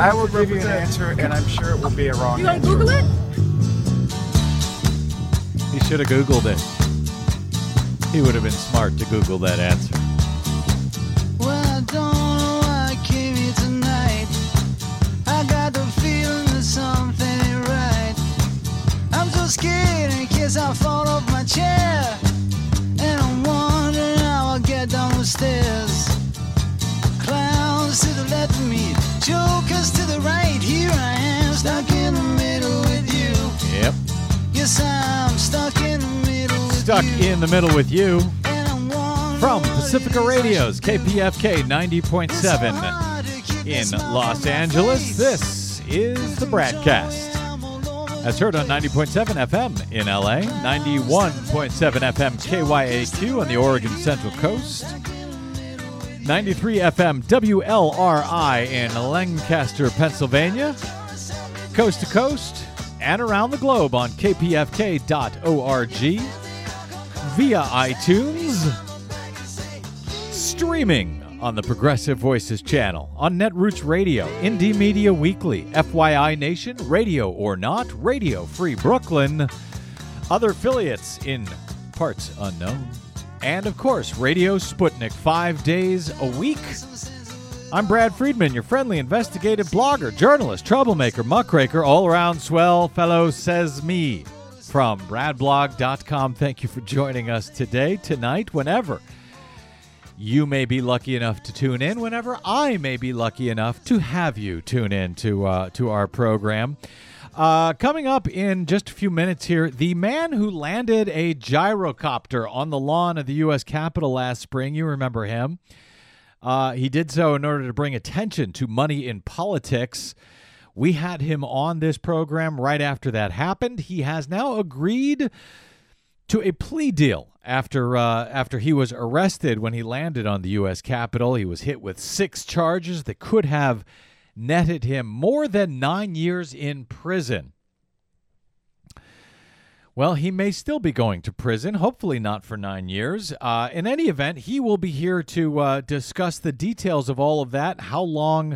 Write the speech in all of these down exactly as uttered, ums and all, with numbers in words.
I will give you an answer, and I'm sure it will be a wrong You gonna answer. Google it? He should have Googled it. He would have been smart to Google that answer. Well, I don't know why I came here tonight. I got the feeling that something ain't right. I'm so scared in case I fall off my chair. And I'm wondering how I'll get down the stairs. Clowns to the left of me, jokers to the right. Here I am, stuck in the middle with you. Yep. Yes, I'm stuck in the middle with Stuck you. in the middle with you. And I'm wondering From what Pacifica it is I Radio's should K P F K ninety point seven It's hard to keep in a smile Los from my Angeles. face. This is the Bradcast. That's heard on ninety point seven F M in L A, ninety-one point seven F M K Y A Q on the Oregon Central Coast, ninety-three F M W L R I in Lancaster, Pennsylvania, coast to coast, and around the globe on K P F K dot org, via iTunes, streaming on the Progressive Voices channel, on Netroots Radio, Indie Media Weekly, F Y I Nation, Radio or Not, Radio Free Brooklyn, other affiliates in parts unknown, and of course, Radio Sputnik five days a week. I'm Brad Friedman, your friendly investigative blogger, journalist, troublemaker, muckraker, all-around swell fellow, says me, from brad blog dot com. Thank you for joining us today, tonight, whenever you may be lucky enough to tune in, whenever I may be lucky enough to have you tune in to uh, to our program. Uh, coming up in just a few minutes here, the man who landed a gyrocopter on the lawn of the U S Capitol last spring, you remember him. Uh, he did so in order to bring attention to money in politics. We had him on this program right after that happened. He has now agreed to a plea deal after uh, after he was arrested when he landed on the U S Capitol. He was hit with six charges that could have netted him more than nine years in prison. Well, he may still be going to prison, hopefully not for nine years. Uh, in any event, he will be here to uh, discuss the details of all of that, how long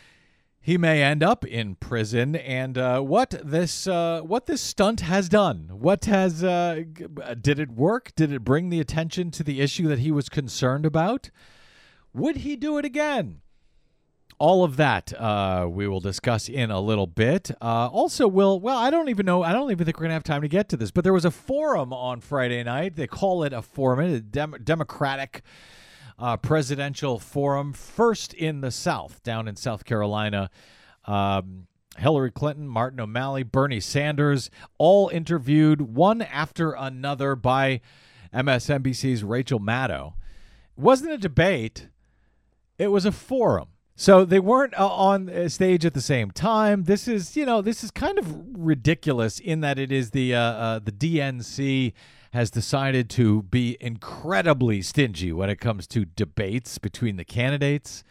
he may end up in prison, and uh, what this uh, what this stunt has done. What has uh, g- did it work? Did it bring the attention to the issue that he was concerned about? Would he do it again? All of that uh, we will discuss in a little bit. Uh, also, we'll, well, I don't even know, I don't even think we're going to have time to get to this, but there was a forum on Friday night. They call it a forum, a dem- Democratic uh, presidential forum, first in the South, down in South Carolina. Um, Hillary Clinton, Martin O'Malley, Bernie Sanders, all interviewed one after another by M S N B C's Rachel Maddow. It wasn't a debate. It was a forum. So they weren't uh, on a stage at the same time. This is, you know, this is kind of ridiculous in that it is the uh, uh, the D N C has decided to be incredibly stingy when it comes to debates between the candidates.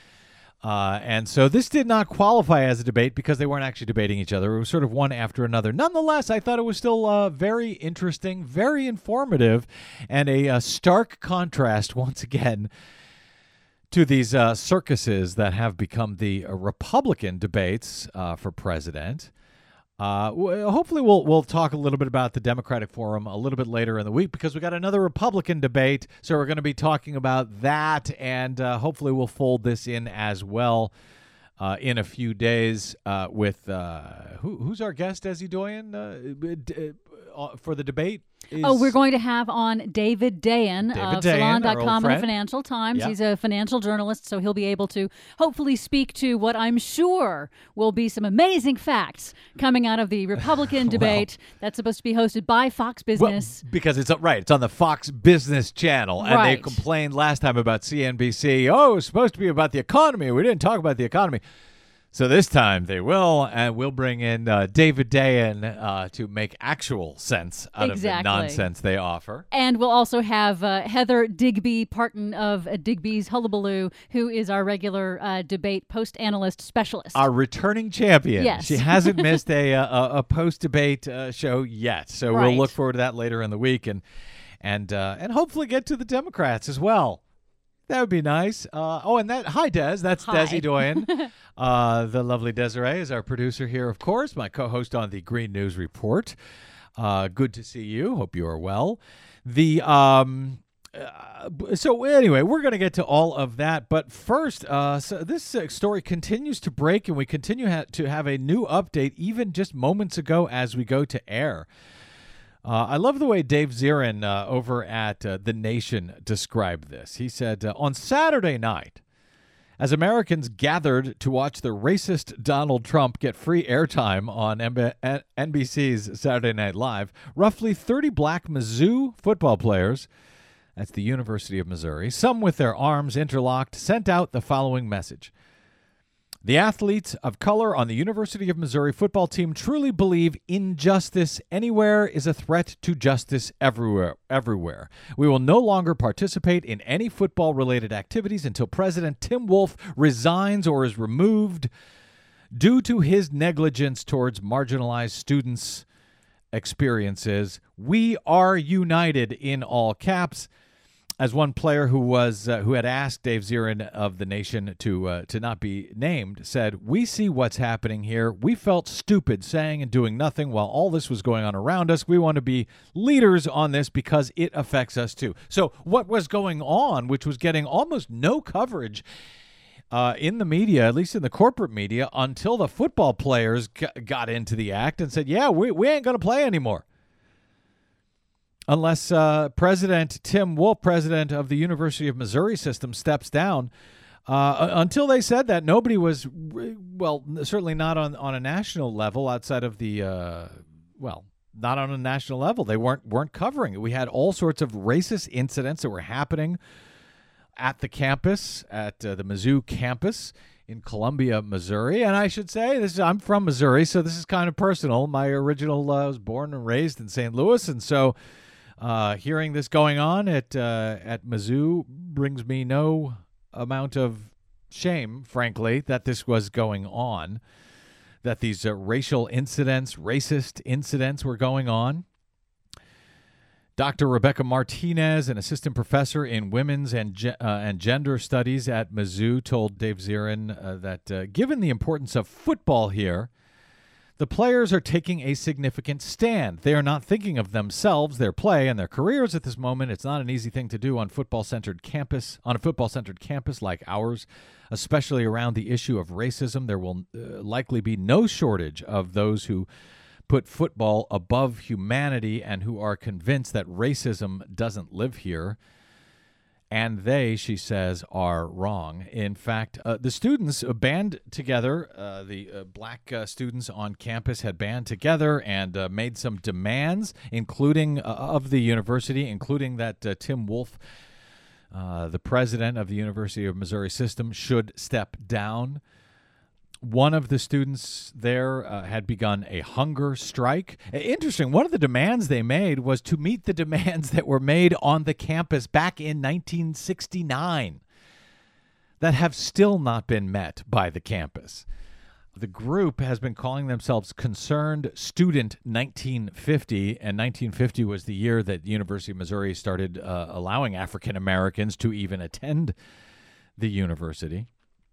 Uh, and so this did not qualify as a debate because they weren't actually debating each other. It was sort of one after another. Nonetheless, I thought it was still uh, very interesting, very informative, and a uh, stark contrast once again to these uh, circuses that have become the uh, Republican debates uh, for president. Uh, w- hopefully we'll we'll talk a little bit about the Democratic Forum a little bit later in the week because we got another Republican debate, so we're going to be talking about that, and uh, hopefully we'll fold this in as well uh, in a few days uh, with uh, who, who's our guest, Desi Doyen, uh, d- uh, for the debate? Is Oh, we're going to have on David Dayen David of Dayen, Salon dot our old com and friend. the Financial Times. Yeah. He's a financial journalist, so he'll be able to hopefully speak to what I'm sure will be some amazing facts coming out of the Republican debate that's supposed to be hosted by Fox Well, Business. because it's uh, right, it's on the Fox Business Channel, and they Right. complained last time about C N B C. Oh, it was supposed to be about the economy. We didn't talk about the economy. So this time they will, and we'll bring in uh, David Dayen uh, to make actual sense out Exactly. of the nonsense they offer. And we'll also have uh, Heather Digby Parton of uh, Digby's Hullabaloo, who is our regular uh, debate post-analyst specialist. Our returning champion. Yes. She hasn't missed a a, a post-debate uh, show yet, so Right. we'll look forward to that later in the week, and and uh, and hopefully get to the Democrats as well. That would be nice. Uh, oh, and that hi Des, that's Hi. Desi Doyen. uh, the lovely Desiree is our producer here, of course, my co-host on the Green News Report. Uh, good to see you. Hope you are well. The um, uh, so anyway, we're going to get to all of that, but first, uh, so this uh, story continues to break, and we continue ha- to have a new update, even just moments ago as we go to air. Uh, I love the way Dave Zirin uh, over at uh, The Nation described this. He said, uh, on Saturday night, as Americans gathered to watch the racist Donald Trump get free airtime on N B C's Saturday Night Live, roughly thirty black Mizzou football players, that's the University of Missouri, some with their arms interlocked, sent out the following message. The athletes of color on the University of Missouri football team truly believe injustice anywhere is a threat to justice everywhere. Everywhere. We will no longer participate in any football-related activities until President Tim Wolf resigns or is removed due to his negligence towards marginalized students' experiences. We are united, in all caps. As one player who was uh, who had asked Dave Zirin of The Nation to uh, to not be named said, "We see what's happening here. We felt stupid saying and doing nothing while all this was going on around us. We want to be leaders on this because it affects us too." So what was going on, which was getting almost no coverage uh, in the media, at least in the corporate media, until the football players g- got into the act and said, "Yeah, we we ain't going to play anymore." Unless uh, President Tim Wolf, president of the University of Missouri system, steps down. Uh, until they said that, nobody was, well, certainly not on, on a national level outside of the, uh, well, not on a national level. They weren't weren't covering it. We had all sorts of racist incidents that were happening at the campus, at uh, the Mizzou campus in Columbia, Missouri. And I should say, this is, I'm from Missouri, so this is kind of personal. My original, uh, I was born and raised in Saint Louis, and so Uh, hearing this going on at uh, at Mizzou brings me no amount of shame, frankly, that this was going on, that these uh, racial incidents, racist incidents were going on. Doctor Rebecca Martinez, an assistant professor in women's and ge- uh, and gender studies at Mizzou, told Dave Zirin uh, that uh, given the importance of football here, the players are taking a significant stand. They are not thinking of themselves, their play, and their careers at this moment. It's not an easy thing to do on football-centered campus, on a football-centered campus like ours, especially around the issue of racism. There will uh, likely be no shortage of those who put football above humanity and who are convinced that racism doesn't live here. And they, she says, are wrong. In fact, uh, the students band together, uh, the uh, black uh, students on campus had band together and uh, made some demands, including uh, of the university, including that uh, Tim Wolf, uh, the president of the University of Missouri system, should step down. One of the students there uh, had begun a hunger strike. Interesting. One of the demands they made was to meet the demands that were made on the campus back in nineteen sixty-nine that have still not been met by the campus. The group has been calling themselves Concerned Student nineteen fifty, and nineteen fifty was the year that the University of Missouri started uh, allowing African Americans to even attend the university.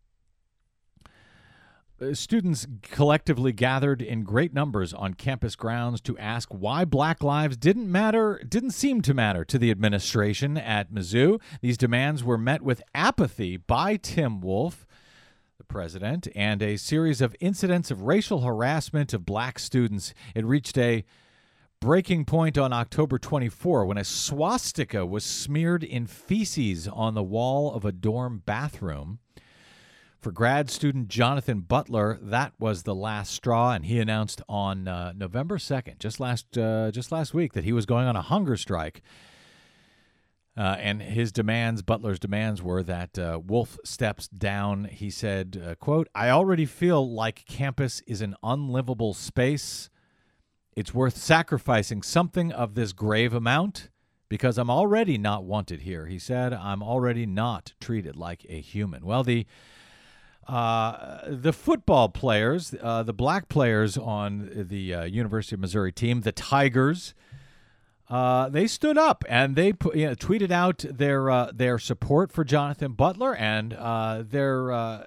Students collectively gathered in great numbers on campus grounds to ask why black lives didn't matter, didn't seem to matter to the administration at Mizzou. These demands were met with apathy by Tim Wolf, the president, and a series of incidents of racial harassment of black students. It reached a breaking point on October twenty-fourth when a swastika was smeared in feces on the wall of a dorm bathroom. For grad student Jonathan Butler, that was the last straw, and he announced on uh, November second, just last uh, just last week, that he was going on a hunger strike. Uh, and his demands, Butler's demands, were that uh, Wolf steps down. He said, uh, quote, "I already feel like campus is an unlivable space. It's worth sacrificing something of this grave amount because I'm already not wanted here," he said. "I'm already not treated like a human." Well, the Uh, the football players, uh, the black players on the uh, University of Missouri team, the Tigers, uh, they stood up and they put, you know, tweeted out their uh, their support for Jonathan Butler and uh, their uh,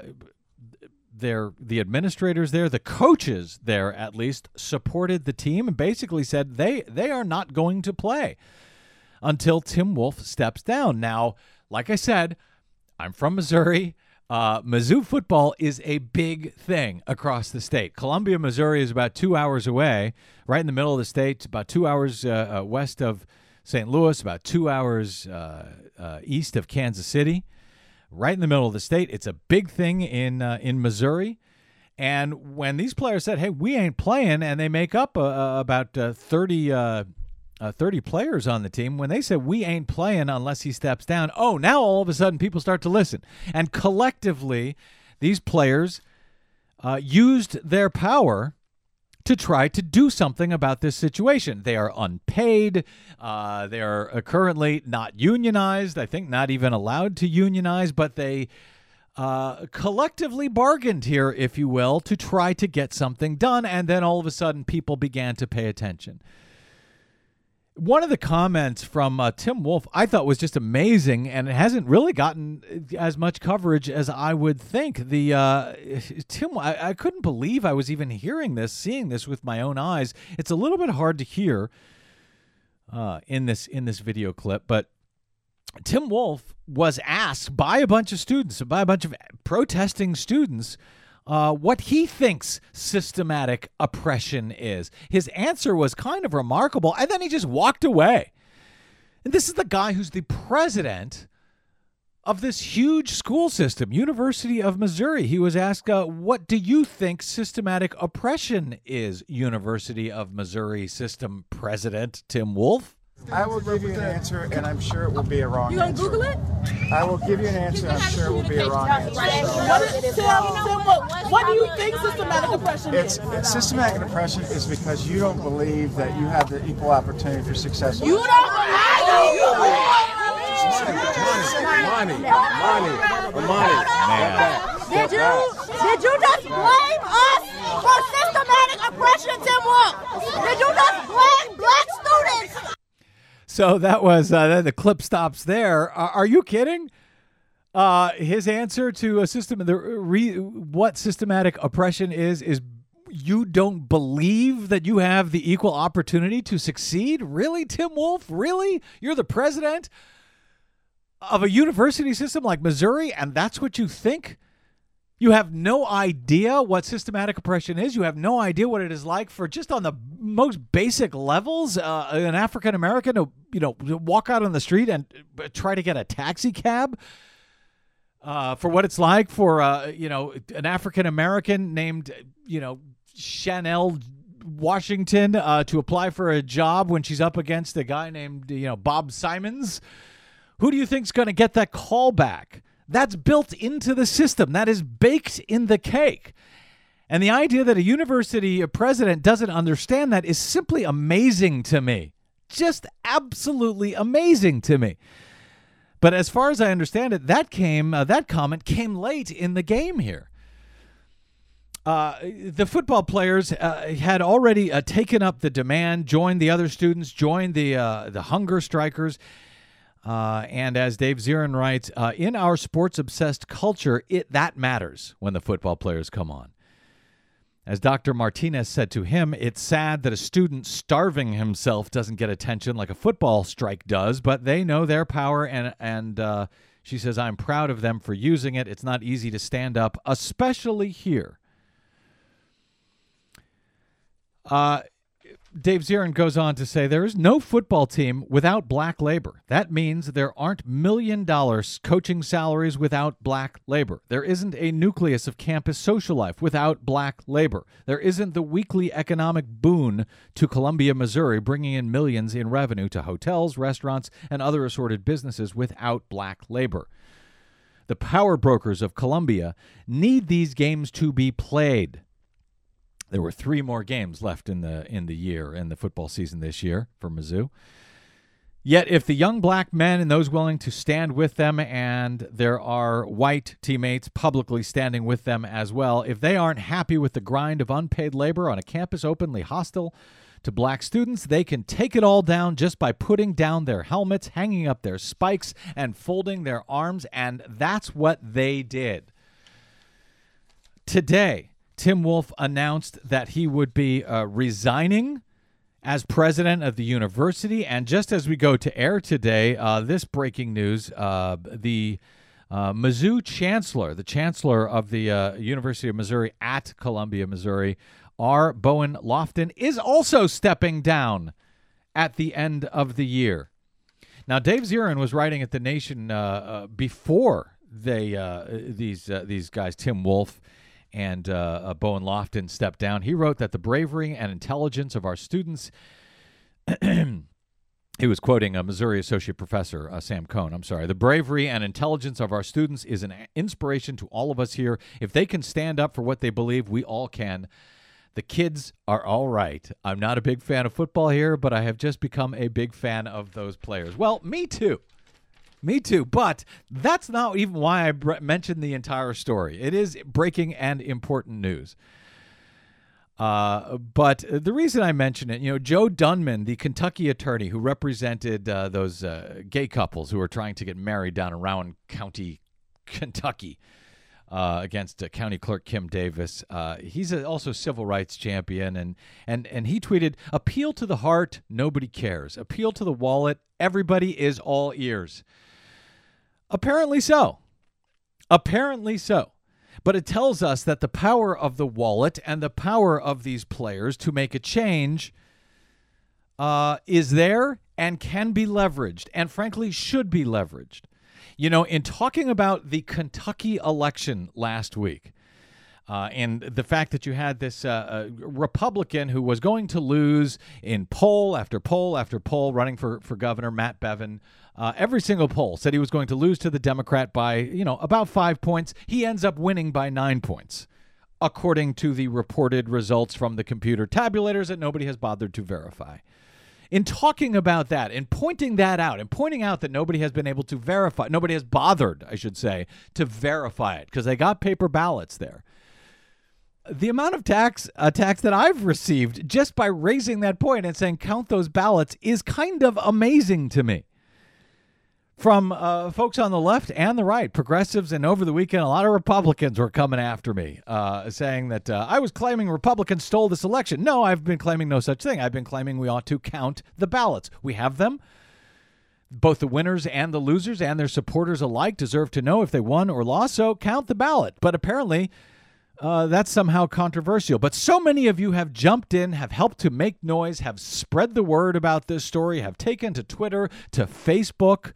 their the administrators there, the coaches there at least, supported the team and basically said they they are not going to play until Tim Wolf steps down. Now, like I said, I'm from Missouri. Uh, Mizzou football is a big thing across the state. Columbia, Missouri is about two hours away, right in the middle of the state, about two hours uh, uh, west of Saint Louis, about two hours uh, uh, east of Kansas City, right in the middle of the state. It's a big thing in uh, in Missouri. And when these players said, hey, we ain't playing, and they make up uh, uh, about uh, thirty uh, Uh, thirty players on the team, when they said we ain't playing unless he steps down, oh, now all of a sudden people start to listen. And collectively, these players uh, used their power to try to do something about this situation. They are unpaid. Uh, they are uh, currently not unionized, I think not even allowed to unionize, but they uh, collectively bargained here, if you will, to try to get something done. And then all of a sudden people began to pay attention. One of the comments from uh, Tim Wolf I thought was just amazing, and it hasn't really gotten as much coverage as I would think. The uh, Tim, I, I couldn't believe I was even hearing this, seeing this with my own eyes. It's a little bit hard to hear uh, in this in this video clip, but Tim Wolf was asked by a bunch of students, by a bunch of protesting students, Uh, what he thinks systematic oppression is. His answer was kind of remarkable, and then he just walked away. And this is the guy who's the president of this huge school system, University of Missouri. He was asked, uh, what do you think systematic oppression is, University of Missouri system president Tim Wolf? I will give you an answer, and I'm sure it will be a wrong You gonna answer. Google it? I will give you an answer, and I'm sure it will be a wrong answer. What, is, Tim, Tim, what, what do you think systematic oppression It's, is? it's systematic oppression is because you don't believe that you have the equal opportunity for success. You don't believe you Money, money, money. Did you, did you just blame us for systematic oppression, Tim Wolf? Did you just blame black students? So that was uh, the clip stops there. Are, are you kidding? Uh, his answer to a system, the re, what systematic oppression is, is you don't believe that you have the equal opportunity to succeed? Really, Tim Wolf? Really? You're the president of a university system like Missouri, and that's what you think? You have no idea what systematic oppression is. You have no idea what it is like for just on the most basic levels, uh, an African American to, you know, walk out on the street and try to get a taxi cab. Uh, for what it's like for, uh, you know, an African American named, you know, Chanel Washington uh, to apply for a job when she's up against a guy named, you know, Bob Simons. Who do you think's going to get that call back? That's built into the system. That is baked in the cake. And the idea that a university president doesn't understand that is simply amazing to me. Just absolutely amazing to me. But as far as I understand it, that came uh, that comment came late in the game here. Uh, the football players uh, had already uh, taken up the demand, joined the other students, joined the uh, the hunger strikers. Uh, and as Dave Zirin writes, uh, in our sports-obsessed culture, it that matters when the football players come on. As Doctor Martinez said to him, it's sad that a student starving himself doesn't get attention like a football strike does, but they know their power, and, and uh, she says, I'm proud of them for using it. It's not easy to stand up, especially here. Uh Dave Zirin goes on to say, there is no football team without black labor. That means there aren't million dollar coaching salaries without black labor. There isn't a nucleus of campus social life without black labor. There isn't the weekly economic boon to Columbia, Missouri, bringing in millions in revenue to hotels, restaurants, and other assorted businesses without black labor. The power brokers of Columbia need these games to be played. There were three more games left in the in the year, in the football season this year for Mizzou. Yet if the young black men and those willing to stand with them, and there are white teammates publicly standing with them as well, if they aren't happy with the grind of unpaid labor on a campus openly hostile to black students, they can take it all down just by putting down their helmets, hanging up their spikes, and folding their arms, and that's what they did. Today, Tim Wolf announced that he would be uh, resigning as president of the university, and just as we go to air today, uh, this breaking news, uh, the Uh, Mizzou chancellor, the chancellor of the uh, University of Missouri at Columbia, Missouri, R. Bowen Lofton, is also stepping down at the end of the year. Now, Dave Zirin was writing at The Nation uh, uh, before they uh, these uh, these guys, Tim Wolf and uh, uh, Bowen Lofton, stepped down. He wrote that the bravery and intelligence of our students. He was quoting a Missouri Associate Professor, uh, Sam Cohn, I'm sorry. The bravery and intelligence of our students is an inspiration to all of us here. If they can stand up for what they believe, we all can. The kids are all right. I'm not a big fan of football here, but I have just become a big fan of those players. Well, me too. Me too. But that's not even why I bre- mentioned the entire story. It is breaking and important news. Uh, but the reason I mention it, you know, Joe Dunman, the Kentucky attorney who represented uh, those uh, gay couples who were trying to get married down in Rowan County, Kentucky, uh, against uh, County Clerk Kim Davis. Uh, he's a, also a civil rights champion, and and and he tweeted, "Appeal to the heart, nobody cares. Appeal to the wallet, everybody is all ears." Apparently so. Apparently so. But it tells us that the power of the wallet and the power of these players to make a change uh, is there and can be leveraged, and frankly should be leveraged. You know, in talking about the Kentucky election last week, uh, and the fact that you had this uh, uh, Republican who was going to lose in poll after poll after poll running for, for governor, Matt Bevin, Uh, every single poll said he was going to lose to the Democrat by, you know, about five points. He ends up winning by nine points, according to the reported results from the computer tabulators that nobody has bothered to verify. In talking about that and pointing that out and pointing out that nobody has been able to verify, nobody has bothered, I should say, to verify it because they got paper ballots there. The amount of tax attacks that I've received just by raising that point and saying count those ballots is kind of amazing to me. From uh, folks on the left and the right, progressives, and over the weekend, a lot of Republicans were coming after me, uh, saying that uh, I was claiming Republicans stole this election. No, I've been claiming no such thing. I've been claiming we ought to count the ballots. We have them. Both the winners and the losers and their supporters alike deserve to know if they won or lost, so count the ballot. But apparently, uh, that's somehow controversial. But so many of you have jumped in, have helped to make noise, have spread the word about this story, have taken to Twitter, to Facebook,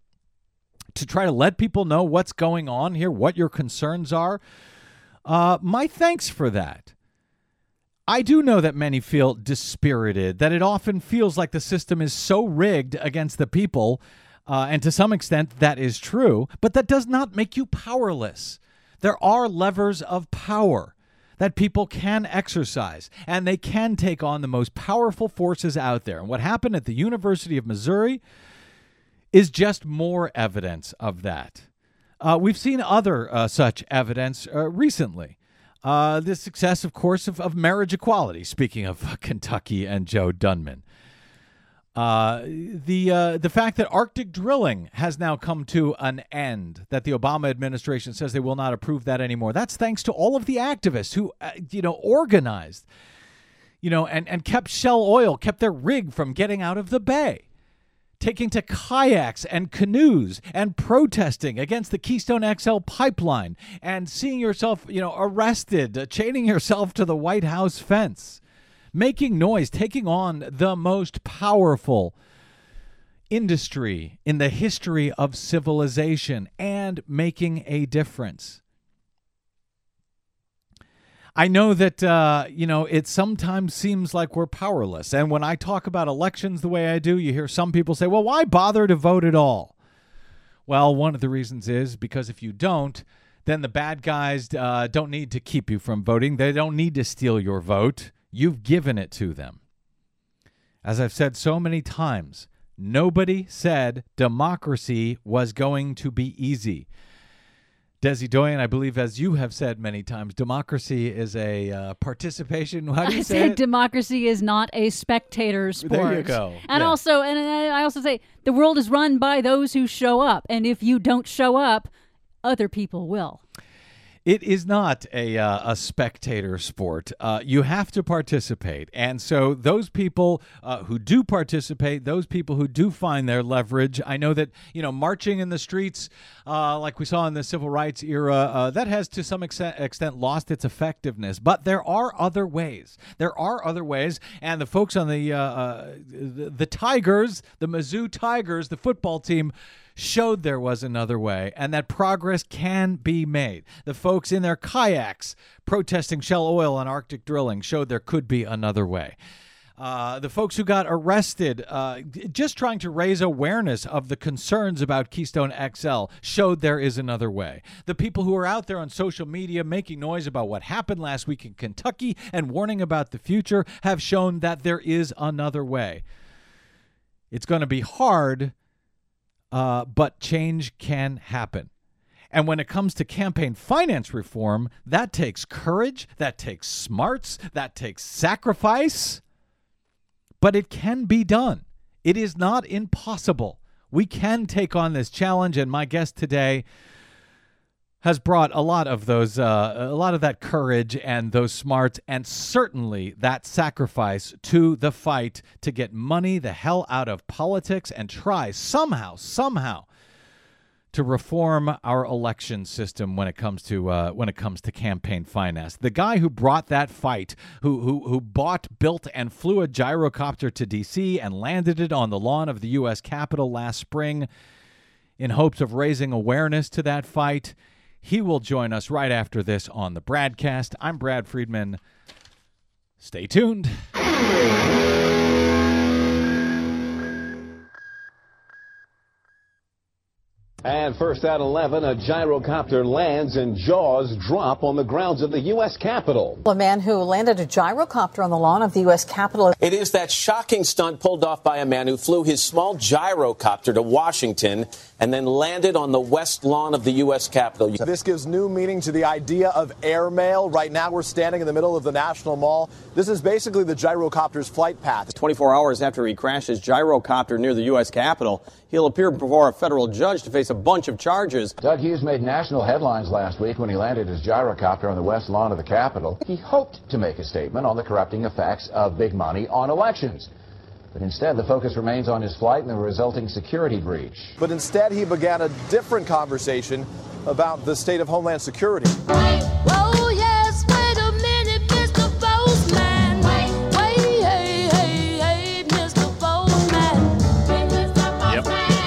to try to let people know what's going on here, what your concerns are. Uh, my thanks for that. I do know that many feel dispirited, that it often feels like the system is so rigged against the people, uh, and to some extent that is true, but that does not make you powerless. There are levers of power that people can exercise, and they can take on the most powerful forces out there. And what happened at the University of Missouri is just more evidence of that. Uh, we've seen other uh, such evidence uh, recently. Uh, the success, of course, of, of marriage equality, speaking of uh, Kentucky and Joe Dunman. Uh, the uh, the fact that Arctic drilling has now come to an end, that the Obama administration says they will not approve that anymore. That's thanks to all of the activists who, uh, you know, organized, you know, and, and kept Shell Oil, kept their rig from getting out of the bay, taking to kayaks and canoes and protesting against the Keystone X L pipeline and seeing yourself, you know, arrested, uh, chaining yourself to the White House fence, making noise, taking on the most powerful industry in the history of civilization and making a difference. I know that, uh, you know, it sometimes seems like we're powerless. And when I talk about elections the way I do, you hear some people say, well, why bother to vote at all? Well, one of the reasons is because if you don't, then the bad guys uh, don't need to keep you from voting. They don't need to steal your vote. You've given it to them. As I've said so many times, nobody said democracy was going to be easy. Desi Doyen, I believe, as you have said many times, democracy is a uh, participation. How do you I say said it? democracy is not a spectator sport. There you go. And Yeah. also, and I also say the world is run by those who show up. And if you don't show up, other people will. It is not a uh, a spectator sport. Uh, you have to participate. And so those people uh, who do participate, those people who do find their leverage, I know that, you know, marching in the streets, uh, like we saw in the civil rights era, uh, that has to some extent, extent lost its effectiveness. But there are other ways. There are other ways. And the folks on the, uh, uh, the, the Tigers, the Mizzou Tigers, the football team, showed there was another way and that progress can be made. The folks in their kayaks protesting Shell Oil and Arctic drilling showed there could be another way. Uh, the folks who got arrested uh, just trying to raise awareness of the concerns about Keystone X L showed there is another way. The people who are out there on social media making noise about what happened last week in Kentucky and warning about the future have shown that there is another way. It's going to be hard, Uh, but change can happen. And when it comes to campaign finance reform, that takes courage, that takes smarts, that takes sacrifice. But it can be done. It is not impossible. We can take on this challenge, and my guest today has brought a lot of those, uh, a lot of that courage and those smarts, and certainly that sacrifice to the fight to get money the hell out of politics and try somehow, somehow to reform our election system when it comes to uh, when it comes to campaign finance. The guy who brought that fight, who who who bought, built, and flew a gyrocopter to D C and landed it on the lawn of the U S Capitol last spring in hopes of raising awareness to that fight. He will join us right after this on the Bradcast. I'm Brad Friedman. Stay tuned. And first at eleven, a gyrocopter lands and jaws drop on the grounds of the U S Capitol. A man who landed a gyrocopter on the lawn of the U S Capitol. It is that shocking stunt pulled off by a man who flew his small gyrocopter to Washington and then landed on the west lawn of the U S Capitol. This gives new meaning to the idea of airmail. Right now we're standing in the middle of the National Mall. This is basically the gyrocopter's flight path. twenty-four hours after he crashed his gyrocopter near the U S Capitol, he'll appear before a federal judge to face a bunch of charges. Doug Hughes made national headlines last week when he landed his gyrocopter on the west lawn of the Capitol. He hoped to make a statement on the corrupting effects of big money on elections. But instead, the focus remains on his flight and the resulting security breach. But instead, he began a different conversation about the state of Homeland Security. Wait, whoa, yes, wait a minute, Mister Postman. Wait, wait, hey, hey, hey, Mister Postman. Yep.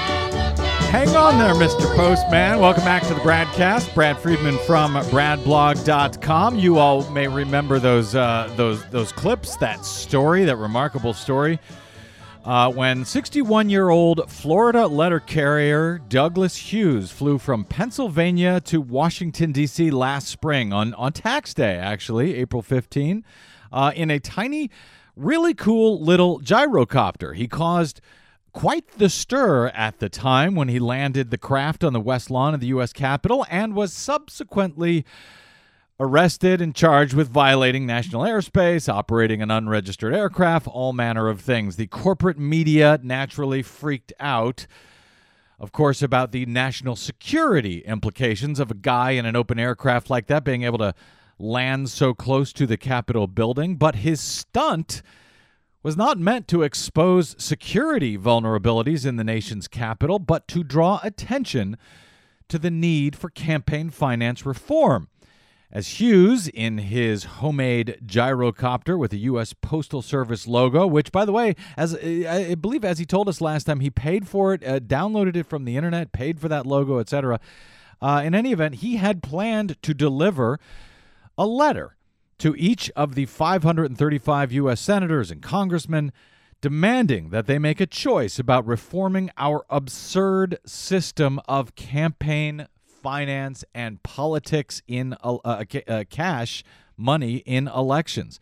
Hang on there, Mister Postman. Welcome back to the Bradcast. Brad Friedman from brad blog dot com. You all may remember those uh, those those clips, that story, that remarkable story. Uh, when sixty-one-year-old Florida letter carrier Douglas Hughes flew from Pennsylvania to Washington, D C last spring on, on tax day, actually, April fifteenth, uh, in a tiny, really cool little gyrocopter. He caused quite the stir at the time when he landed the craft on the west lawn of the U S Capitol and was subsequently arrested and charged with violating national airspace, operating an unregistered aircraft, all manner of things. The corporate media naturally freaked out, of course, about the national security implications of a guy in an open aircraft like that being able to land so close to the Capitol building. But his stunt was not meant to expose security vulnerabilities in the nation's capital, but to draw attention to the need for campaign finance reform. As Hughes, in his homemade gyrocopter with the U S Postal Service logo, which, by the way, as I believe as he told us last time, he paid for it, uh, downloaded it from the internet, paid for that logo, et cetera. Uh, in any event, he had planned to deliver a letter to each of the five hundred thirty-five U S senators and congressmen demanding that they make a choice about reforming our absurd system of campaign finance and politics in uh, uh, uh, cash money in elections.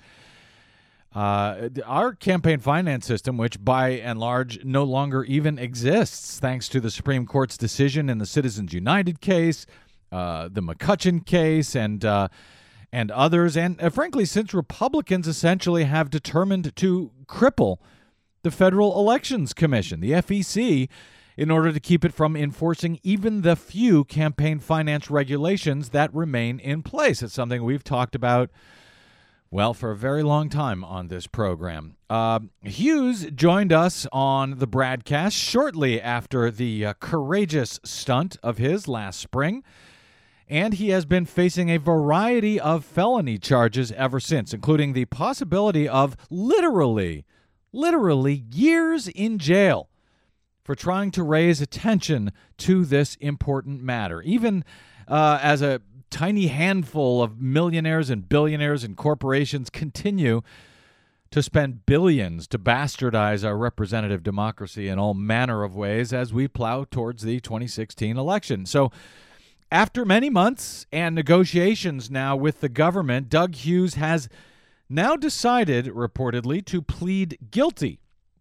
Uh, our campaign finance system, which by and large no longer even exists thanks to the Supreme Court's decision in the Citizens United case, uh, the McCutcheon case and uh, and others, and uh, frankly, since Republicans essentially have determined to cripple the Federal Elections Commission, the F E C, in order to keep it from enforcing even the few campaign finance regulations that remain in place. It's something we've talked about, well, for a very long time on this program. Uh, Hughes joined us on the broadcast shortly after the uh, courageous stunt of his last spring, and he has been facing a variety of felony charges ever since, including the possibility of literally, literally years in jail for trying to raise attention to this important matter. Even uh, as a tiny handful of millionaires and billionaires and corporations continue to spend billions to bastardize our representative democracy in all manner of ways as we plow towards the twenty sixteen election. So after many months and negotiations now with the government, Doug Hughes has now decided, reportedly, to plead guilty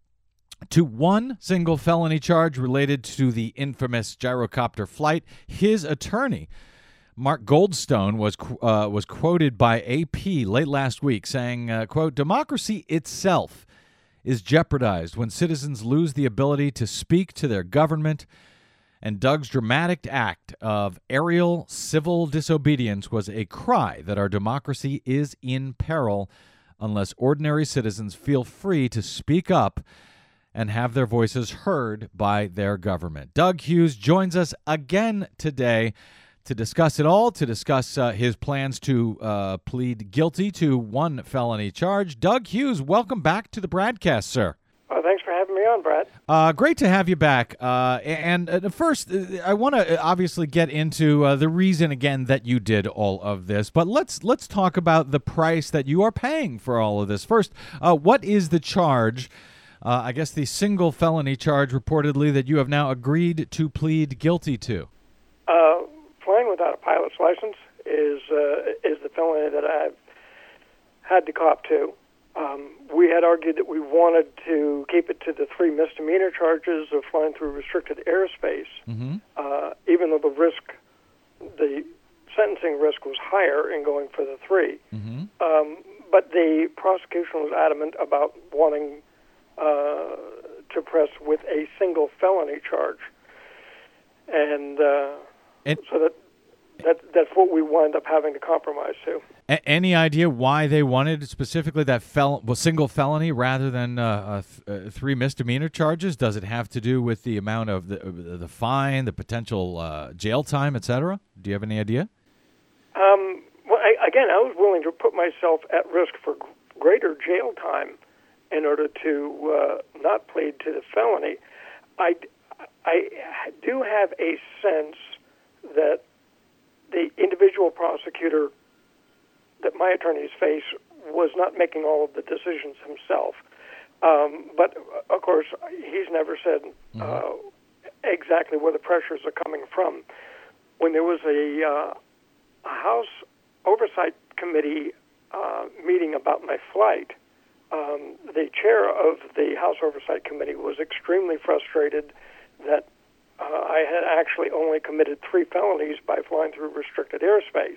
to one single felony charge related to the infamous gyrocopter flight. His attorney, Mark Goldstone, was uh, was quoted by A P late last week saying, uh, quote, "Democracy itself is jeopardized when citizens lose the ability to speak to their government, and Doug's dramatic act of aerial civil disobedience was a cry that our democracy is in peril unless ordinary citizens feel free to speak up and have their voices heard by their government." Doug Hughes joins us again today to discuss it all, to discuss uh, his plans to uh, plead guilty to one felony charge. Doug Hughes, welcome back to the broadcast, sir. Well, thanks for having me on, Brad. Uh, great to have you back. Uh, and uh, first, uh, I want to obviously get into uh, the reason again that you did all of this, but let's let's talk about the price that you are paying for all of this. First, uh, what is the charge? Uh, I guess the single felony charge reportedly that you have now agreed to plead guilty to. Uh, flying without a pilot's license is uh, is the felony that I've had to cop to. Um, we had argued that we wanted to keep it to the three misdemeanor charges of flying through restricted airspace, mm-hmm. uh, even though the risk, the sentencing risk was higher in going for the three. Mm-hmm. Um, but the prosecution was adamant about wanting Uh, to press with a single felony charge, and, uh, and so that, that that's what we wind up having to compromise to. A- any idea why they wanted specifically that fel- well, single felony rather than uh, uh, th- uh, three misdemeanor charges? Does it have to do with the amount of the, uh, the fine, the potential uh, jail time, et cetera? Do you have any idea? Um, well, I, again, I was willing to put myself at risk for g- greater jail time in order to uh, not plead to the felony. I, I do have a sense that the individual prosecutor that my attorneys face was not making all of the decisions himself. Um, but, of course, he's never said uh, exactly where the pressures are coming from. When there was a, uh, a House Oversight Committee uh, meeting about my flight, Um, the chair of the House Oversight Committee was extremely frustrated that uh, I had actually only committed three felonies by flying through restricted airspace.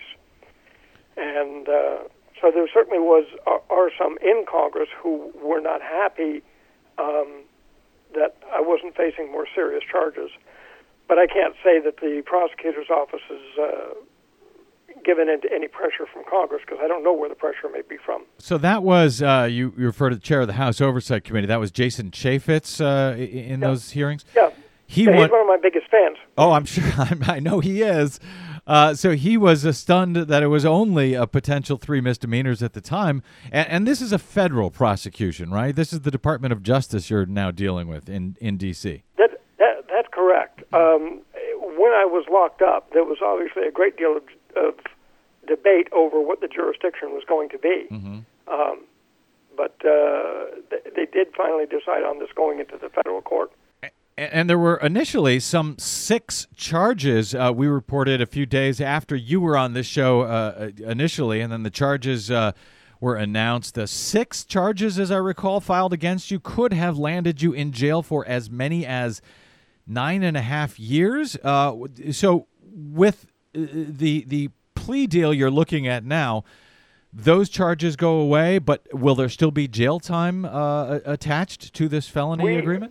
And uh, so there certainly was are, are some in Congress who were not happy um, that I wasn't facing more serious charges. But I can't say that the prosecutor's office is uh, given into any pressure from Congress, because I don't know where the pressure may be from. So that was, uh, you, you refer to the chair of the House Oversight Committee, that was Jason Chaffetz uh, in yeah. those hearings? Yeah, he yeah won- he's one of my biggest fans. Oh, I'm sure, I know he is. Uh, so he was uh, stunned that it was only a potential three misdemeanors at the time. And, and this is a federal prosecution, right? This is the Department of Justice you're now dealing with in, in D C That, that That's correct. Um, when I was locked up, there was obviously a great deal of, of debate over what the jurisdiction was going to be. Mm-hmm. Um, but uh, th- they did finally decide on this going into the federal court. And there were initially some six charges uh, we reported a few days after you were on this show uh, initially, and then the charges uh, were announced. The six charges, as I recall, filed against you could have landed you in jail for as many as nine and a half years. Uh, so with the the plea deal you're looking at now, those charges go away, but will there still be jail time uh, attached to this felony we, agreement?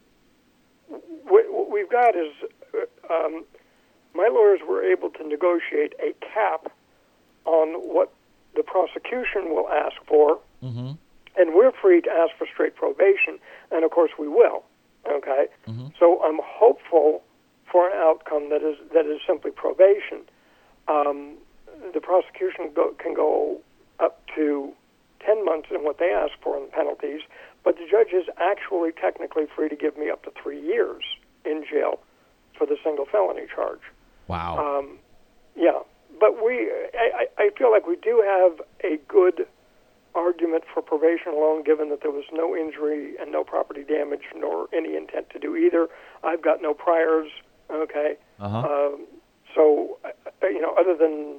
What we've got is um, my lawyers were able to negotiate a cap on what the prosecution will ask for, mm-hmm. and we're free to ask for straight probation, and of course we will. Okay, mm-hmm. so I'm hopeful for an outcome that is that is simply probation. Um, the prosecution go, can go up to ten months in what they ask for in penalties, but the judge is actually technically free to give me up to three years in jail for the single felony charge. Wow. Um, yeah, but we, I, I feel like we do have a good argument for probation alone, given that there was no injury and no property damage, nor any intent to do either. I've got no priors. Okay. Uh-huh. Um, so, uh, you know, other than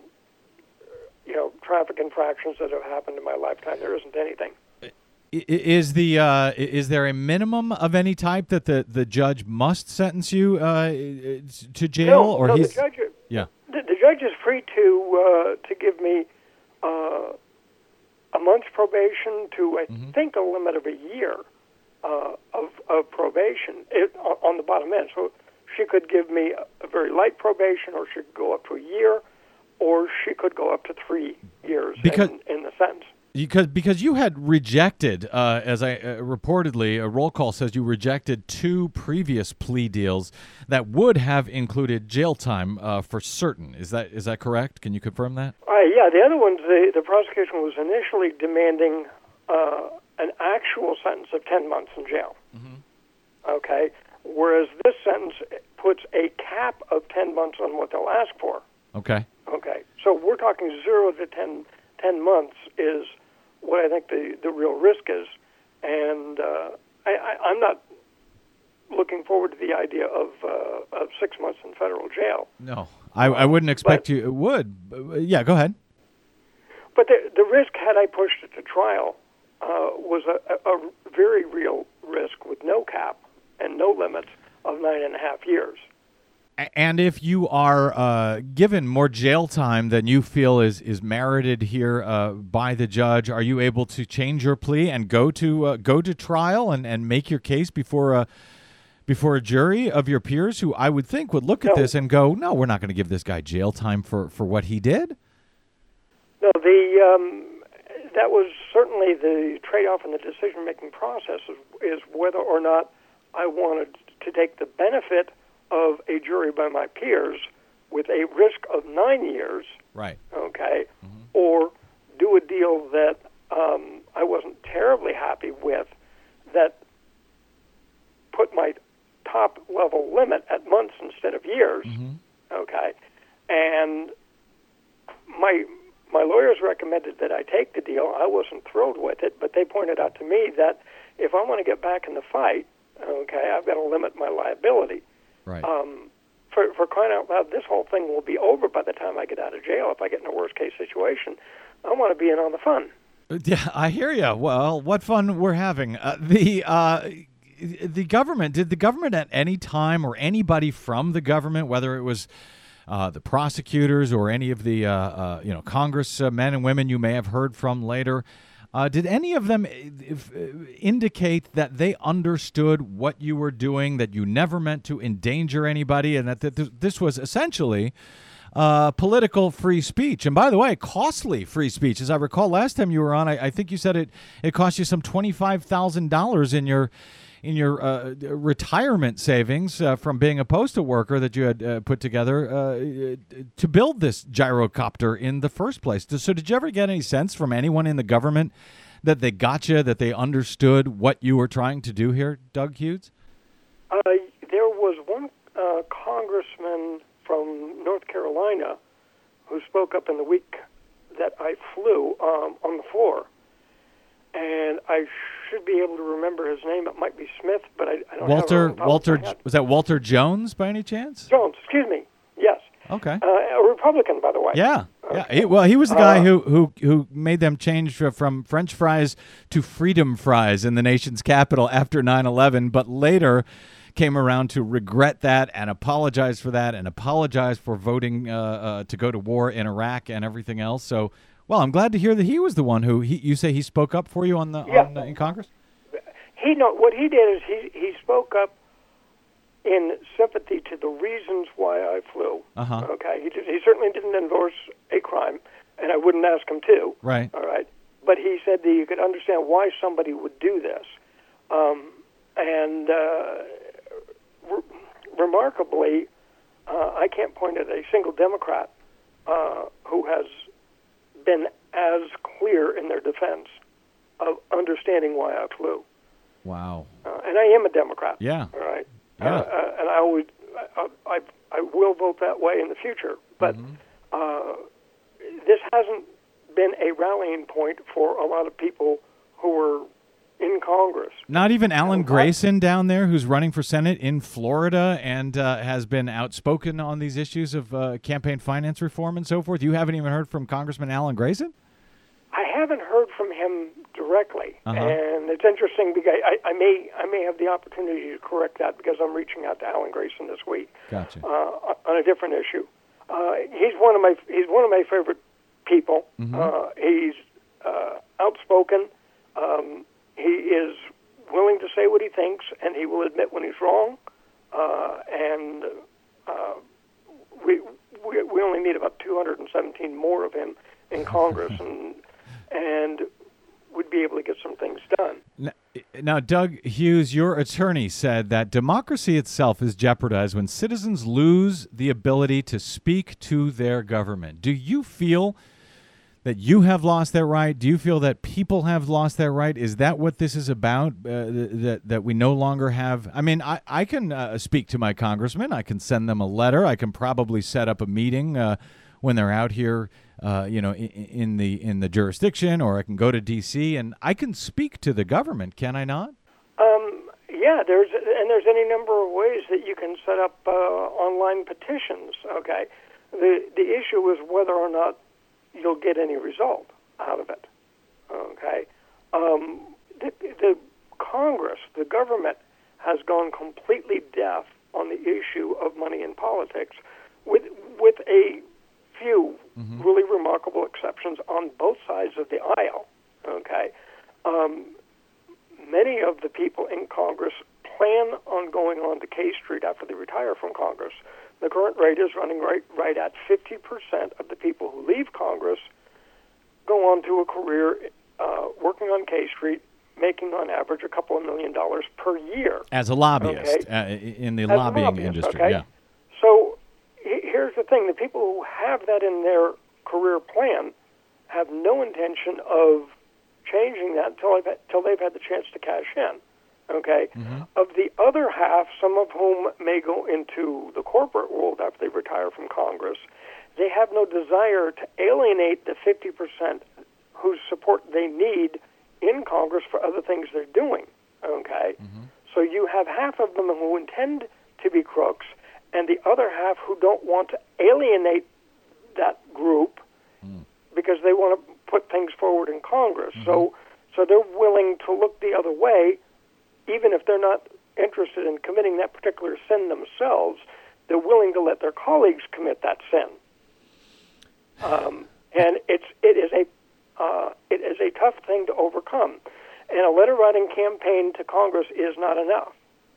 you know traffic infractions that have happened in my lifetime, there isn't anything. Is the uh, is there a minimum of any type that the, the judge must sentence you uh, to jail, no, or no, he's the judge, yeah the, the judge is free to uh, to give me uh, a month's probation to I mm-hmm. think a limit of a year uh, of of probation it, on, on the bottom end. So she could give me a, a very light probation, or she could go up to a year, or she could go up to three years because, in, in the sentence. Because because you had rejected, uh, as I uh, reportedly, a roll call says you rejected two previous plea deals that would have included jail time uh, for certain. Is that is that correct? Can you confirm that? Uh, yeah, the other ones, the, the prosecution was initially demanding uh, an actual sentence of ten months in jail. Mm-hmm. Okay, whereas this sentence puts a cap of ten months on what they'll ask for. Okay. Okay, so we're talking zero to ten, ten months is what I think the, the real risk is. And uh, I, I, I'm not looking forward to the idea of, uh, of six months in federal jail. No, I, I wouldn't expect but, you would. Uh, yeah, go ahead. But the, the risk, had I pushed it to trial, uh, was a, a, a very real risk with no cap and no limits of nine and a half years. And if you are uh, given more jail time than you feel is, is merited here uh, by the judge, are you able to change your plea and go to uh, go to trial and, and make your case before a before a jury of your peers who I would think would look at no. this and go, no, we're not going to give this guy jail time for, for what he did? No, the um, that was certainly the trade-off in the decision-making process is, is whether or not I wanted to take the benefit of a jury by my peers with a risk of nine years, right? Okay, mm-hmm. or do a deal that um, I wasn't terribly happy with, that put my top level limit at months instead of years. Mm-hmm. Okay, and my my lawyers recommended that I take the deal. I wasn't thrilled with it, but they pointed out to me that if I want to get back in the fight, okay, I've got to limit my liability. Right. Um, for, for crying out loud, this whole thing will be over by the time I get out of jail. If I get in a worst-case situation, I want to be in on the fun. Yeah, I hear you. Well, what fun we're having. Uh, the uh, the government, did the government at any time, or anybody from the government, whether it was uh, the prosecutors or any of the uh, uh, you know congressmen and women you may have heard from later, Uh, did any of them if, uh, indicate that they understood what you were doing, that you never meant to endanger anybody, and that th- this was essentially uh, political free speech? And by the way, costly free speech. As I recall, last time you were on, I, I think you said it it cost you some twenty-five thousand dollars in your in your uh, retirement savings uh, from being a postal worker that you had uh, put together uh, to build this gyrocopter in the first place. So did you ever get any sense from anyone in the government that they got you, that they understood what you were trying to do here, Doug Hughes? Uh, there was one uh, congressman from North Carolina who spoke up in the week that I flew um, on the floor. And I should be able to remember his name. It might be Smith, but I, I don't Walter, have it. Walter, was that Walter Jones by any chance? Jones, excuse me. Yes. Okay. Uh, a Republican, by the way. Yeah. Okay. Yeah. He, well, he was the guy Uh, who, who who made them change from French fries to freedom fries in the nation's capital after nine eleven, but later came around to regret that and apologize for that and apologize for voting uh, uh, to go to war in Iraq and everything else. So, well, I'm glad to hear that he was the one who he, you say he spoke up for you on the Yeah. on, uh, in Congress. He know what he did is he he spoke up in sympathy to the reasons why I flew. Uh-huh. Okay, he did, he certainly didn't endorse a crime, and I wouldn't ask him to. Right. All right, but he said that you could understand why somebody would do this, um, and uh, re- remarkably, uh, I can't point at a single Democrat uh, who has been as clear in their defense of understanding why I flew. Wow. Uh, and I am a Democrat. Yeah. All right. Yeah. Uh, uh, and I always, I, I, I will vote that way in the future. But Mm-hmm. uh, this hasn't been a rallying point for a lot of people who were in Congress. Not even Alan Grayson down there, who's running for Senate in Florida and uh, has been outspoken on these issues of uh, campaign finance reform and so forth. You haven't even heard from Congressman Alan Grayson? I haven't heard from him directly, Uh-huh. and it's interesting because I, I may I may have the opportunity to correct that because I'm reaching out to Alan Grayson this week. Gotcha. Uh, on a different issue. Uh, he's one of my he's one of my favorite people. Mhm. Uh, he's uh, outspoken. Um, he is willing to say what he thinks, and he will admit when he's wrong. Uh, and uh, we, we we only need about two hundred seventeen more of him in Congress, and and would be able to get some things done. Now, now, Doug Hughes, your attorney said that democracy itself is jeopardized when citizens lose the ability to speak to their government. Do you feel that you have lost that right? Do you feel that people have lost that right? Is that what this is about, uh, that that we no longer have? I mean, I, I can uh, speak to my congressman. I can send them a letter. I can probably set up a meeting uh, when they're out here, uh, you know, in, in the in the jurisdiction, or I can go to D C and I can speak to the government, can I not? Um, yeah, there's and there's any number of ways that you can set up uh, online petitions. Okay, the the issue is whether or not you'll get any result out of it. Okay, um, the, the Congress, the government, has gone completely deaf on the issue of money in politics, with with a few mm-hmm. really remarkable exceptions on both sides of the aisle. Okay, um, many of the people in Congress plan on going on to K Street after they retire from Congress. The current rate is running right right at fifty percent of the people who leave Congress go on to a career uh, working on K Street, making on average a couple of million dollars per year. As a lobbyist, okay? uh, in the As lobbying lobbyist, industry, okay? yeah. So he- here's the thing. The people who have that in their career plan have no intention of changing that until, I've had, until they've had the chance to cash in. Okay? Mm-hmm. Of the other half, some of whom may go into the corporate world after they retire from Congress, they have no desire to alienate the fifty percent whose support they need in Congress for other things they're doing. Okay? Mm-hmm. So you have half of them who intend to be crooks, and the other half who don't want to alienate that group mm. because they want to put things forward in Congress. Mm-hmm. So, so they're willing to look the other way, even if they're not interested in committing that particular sin themselves. They're willing to let their colleagues commit that sin. Um, and it's it is a uh, it is a tough thing to overcome. And a letter writing campaign to Congress is not enough.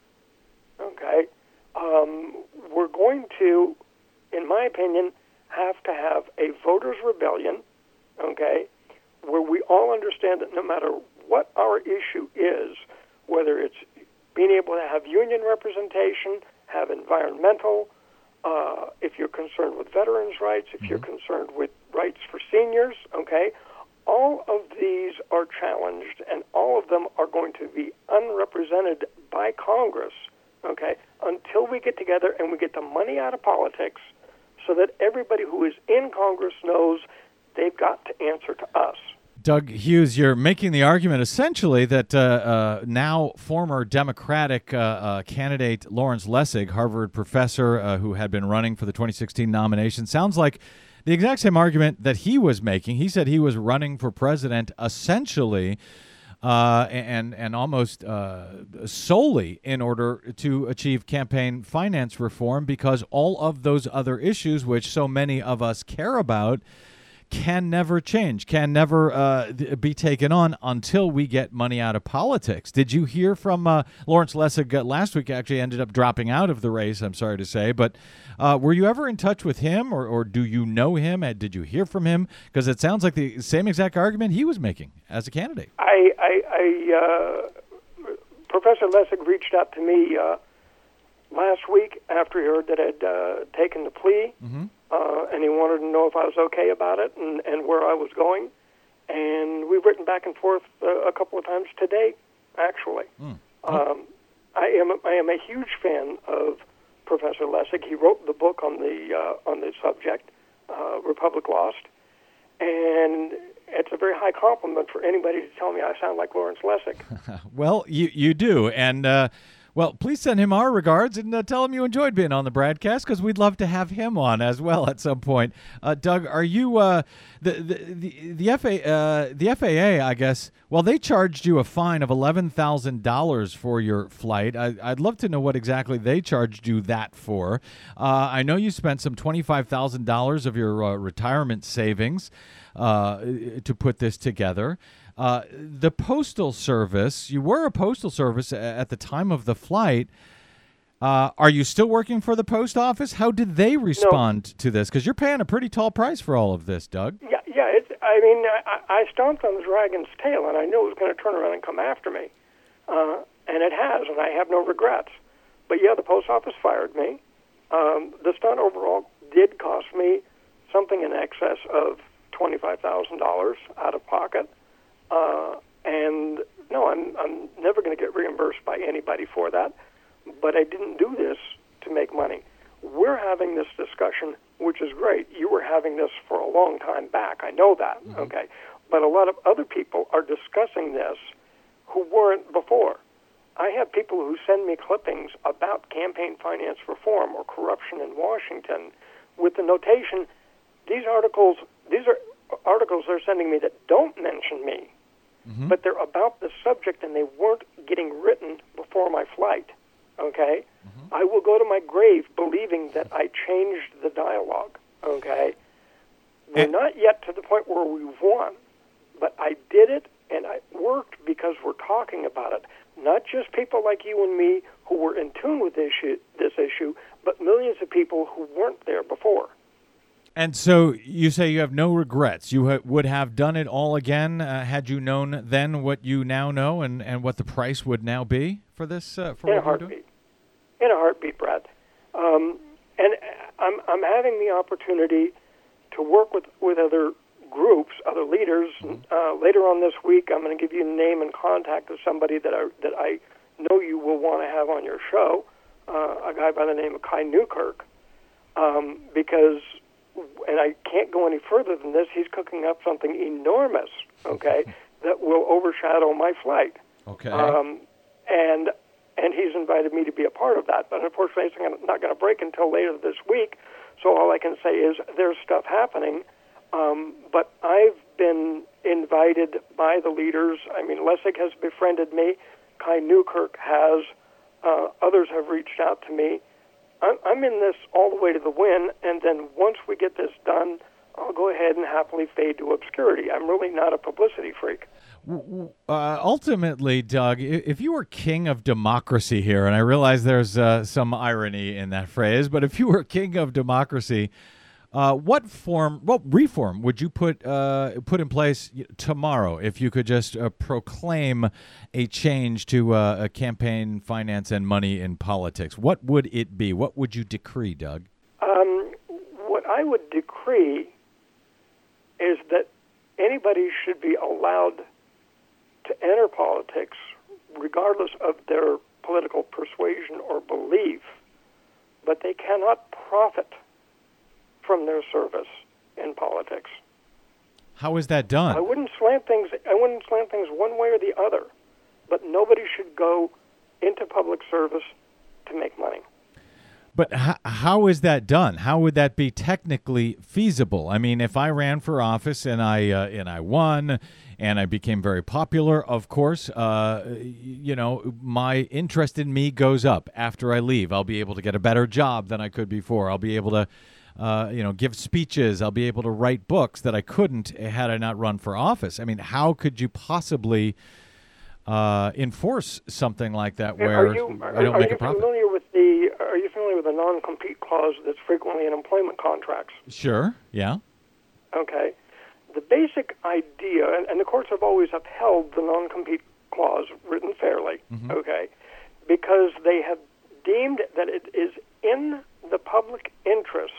Okay, um, we're going to, in my opinion, have to have a voters' rebellion. Okay, where we all understand that no matter what our issue is, whether it's being able to have union representation, have environmental, uh, if you're concerned with veterans' rights, if mm-hmm. you're concerned with rights for seniors, okay, all of these are challenged, and all of them are going to be unrepresented by Congress, okay, until we get together and we get the money out of politics so that everybody who is in Congress knows they've got to answer to us. Doug Hughes, you're making the argument essentially that uh, uh, now former Democratic uh, uh, candidate Lawrence Lessig, Harvard professor uh, who had been running for the twenty sixteen nomination, sounds like the exact same argument that he was making. He said he was running for president essentially uh, and and almost uh, solely in order to achieve campaign finance reform, because all of those other issues, which so many of us care about, can never change, can never uh, be taken on until we get money out of politics. Did you hear from uh, Lawrence Lessig uh, last week? Actually ended up dropping out of the race, I'm sorry to say. But uh, were you ever in touch with him, or, or do you know him? And did you hear from him? Because it sounds like the same exact argument he was making as a candidate. I, I, I uh, Professor Lessig reached out to me uh, last week after he heard that I'd uh, taken the plea. Mm-hmm. Uh, and he wanted to know if I was okay about it and, and where I was going. And we've written back and forth uh, a couple of times today, actually. Mm. Um, I am I am a huge fan of Professor Lessig. He wrote the book on the uh, on the subject, uh, Republic Lost, and it's a very high compliment for anybody to tell me I sound like Lawrence Lessig. Well, you you do, and. Uh, Well, please send him our regards and uh, tell him you enjoyed being on the broadcast, because we'd love to have him on as well at some point. Uh, Doug, are you uh, the, the the the F A uh, the F A A? I guess. Well, they charged you a fine of eleven thousand dollars for your flight. I, I'd love to know what exactly they charged you that for. Uh, I know you spent some twenty-five thousand dollars of your uh, retirement savings uh, to put this together. Uh, the Postal Service, you were a Postal Service at the time of the flight. Uh, are you still working for the post office? How did they respond no. to this? Because you're paying a pretty tall price for all of this, Doug. Yeah, yeah. It's, I mean, I, I stomped on the dragon's tail, and I knew it was going to turn around and come after me. Uh, and it has, and I have no regrets. But, yeah, the post office fired me. Um, the stunt overall did cost me something in excess of twenty-five thousand dollars out of pocket. Uh, and no, I'm I'm never going to get reimbursed by anybody for that. But I didn't do this to make money. We're having this discussion, which is great. You were having this for a long time back. I know that. Mm-hmm. Okay, but a lot of other people are discussing this who weren't before. I have people who send me clippings about campaign finance reform or corruption in Washington, with the notation: these articles, these are articles they're sending me that don't mention me. Mm-hmm. But they're about the subject, and they weren't getting written before my flight, okay? Mm-hmm. I will go to my grave believing that I changed the dialogue, okay? We're and not yet to the point where we've won, but I did it, and it worked because we're talking about it. Not just people like you and me who were in tune with this issue, this issue, but millions of people who weren't there before. And so you say you have no regrets. You ha- would have done it all again uh, had you known then what you now know, and, and what the price would now be for this? Uh, for in what a heartbeat. In a heartbeat, Brad. Um, and I'm I'm having the opportunity to work with, with other groups, other leaders. Mm-hmm. Uh, later on this week, I'm going to give you a name and contact of somebody that I that I know you will want to have on your show. Uh, a guy by the name of Kai Newkirk, um, because. And I can't go any further than this. He's cooking up something enormous, okay, that will overshadow my flight. Okay. Um, and and he's invited me to be a part of that. But unfortunately, it's not going to break until later this week. So all I can say is there's stuff happening. Um, but I've been invited by the leaders. I mean, Lessig has befriended me. Kai Newkirk has. Uh, others have reached out to me. I'm in this all the way to the win, and then once we get this done, I'll go ahead and happily fade to obscurity. I'm really not a publicity freak. Uh, ultimately, Doug, if you were king of democracy here, and I realize there's uh, some irony in that phrase, but if you were king of democracy, uh, what form, what reform would you put uh, put in place tomorrow if you could just uh, proclaim a change to uh, a campaign finance and money in politics? What would it be? What would you decree, Doug? Um, what I would decree is that anybody should be allowed to enter politics regardless of their political persuasion or belief, but they cannot profit from their service in politics. How is that done? I wouldn't slant things. I wouldn't slant things one way or the other, but nobody should go into public service to make money. But h- how is that done? How would that be technically feasible? I mean, if I ran for office and I uh, and I won and I became very popular, of course, uh, you know, my interest in me goes up after I leave. I'll be able to get a better job than I could before. I'll be able to, uh, you know, give speeches. I'll be able to write books that I couldn't had I not run for office. I mean, how could you possibly uh, enforce something like that where are you, I don't are make you a profit? Familiar with the, are you familiar with the non-compete clause that's frequently in employment contracts? Sure, yeah. Okay. The basic idea, and, and the courts have always upheld the non-compete clause written fairly, Mm-hmm. okay, because they have deemed that it is in the public interest